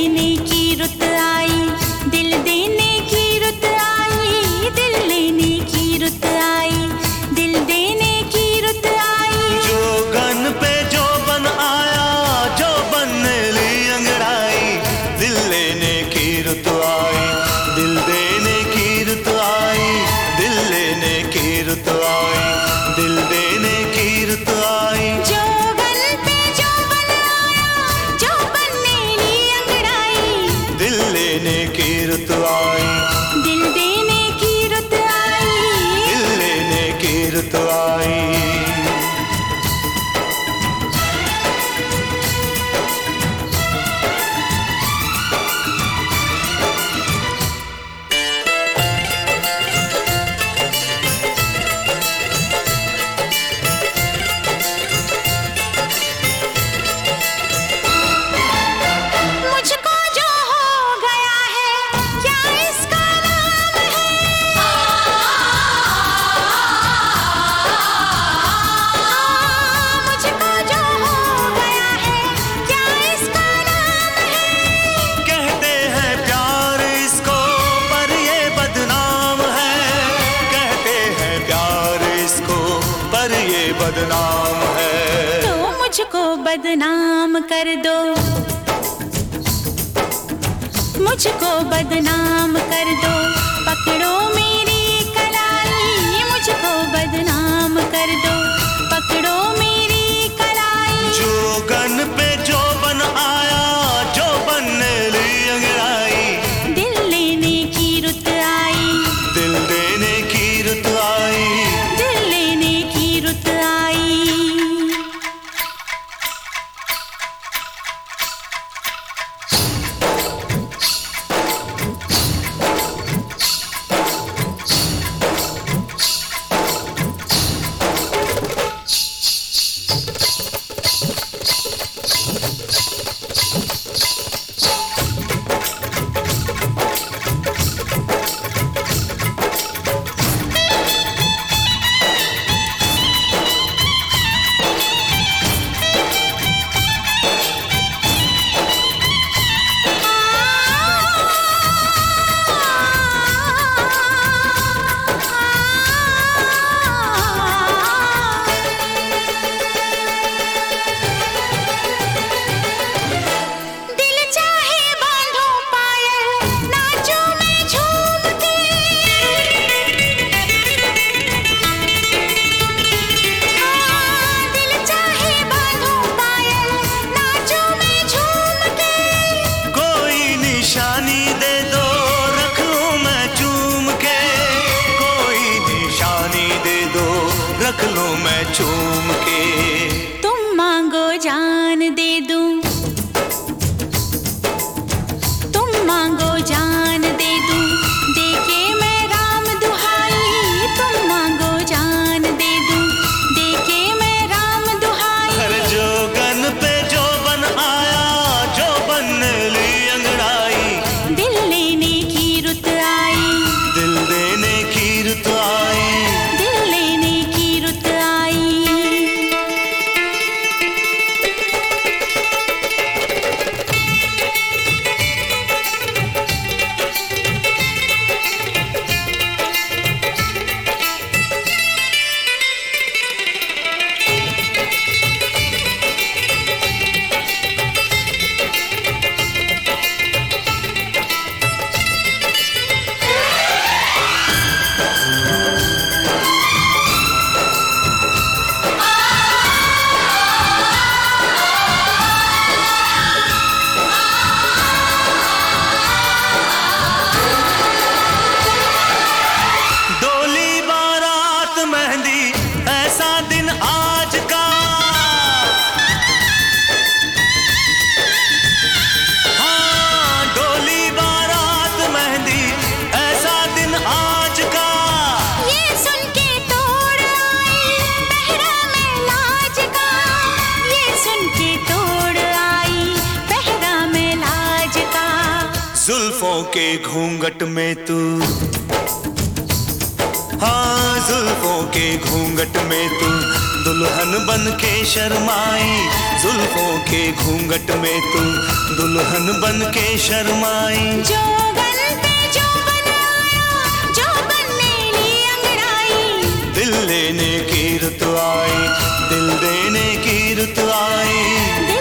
लेने की रुत आई, दिल देने की रुत आई, दिल लेने की रुत आई, दिल देने की रुत आई। जोगन पे जो बन आया, जो बनने ली अंगड़ाई, दिल लेने की रुत आई, दिल देने की रुत आई, दिल लेने की रुत आई, दिल देने की रुत आई। जोगन पे जो बन आया, जो बनने ली अंगड़ाई, दिल लेने की रुत आई, दिल देने की रुत आई, दिल लेने की रुत आई। मुझको जो हो गया है, क्या इसका नाम है? मुझको जो हो गया है, क्या इसका नाम है? कहते हैं प्यार इसको, पर ये बदनाम है। कहते हैं प्यार इसको, पर ये बदनाम है। तो मुझको बदनाम कर दो, मुझको बदनाम कर दो, पकड़ो मेरी कलाई, मुझको बदनाम कर दो, पकड़ो मेरी कलाई। जोगन पे जो बन आया, जो बनने ली अंगड़ाई, दिल लेने की रुत आई, दिल देने की रुत आई, दिल लेने की रुत आई। दिल चाहे बांधो पायल, नाचूं मैं झूम के। दिल चाहे बांधो पायल, नाचूं मैं झूम के। कोई निशानी दे दो, रख लूं मैं चूम के। कोई निशानी दे दो, रख लूं मैं चूम के। तुम मांगो जान दे दूं, तुम मांगो जान दे दूं, देके मैं राम दुहाई। तुम मांगो जान दे दूं, देके मैं राम दुहाई। हर जोगन पे जो बन आया, जो बनने ली अंगड़ाई, दिल लेने की रुत आई, दिल देने की रुत आई। दिल लेने की रुत आई। डोली बारात मेहंदी, ऐसा दिन आज का। हाँ, डोली बारात मेहंदी, ऐसा दिन आज का। ये सुन के तोड़ आई पहरा में लाज का, ये सुन के तोड़ आई पहरा में लाज का। जुल्फों के घूंघट में तू, हाँ जुल्फों के घूंघट में तू दुल्हन बन के शर्माई, जुल्फों के घूंघट में तू दुल्हन बन के शर्माई। जोगन पे जोबन आया, जोबन ने ली अंगड़ाई, दिल लेने की रुत आई, दिल देने की रुत आई।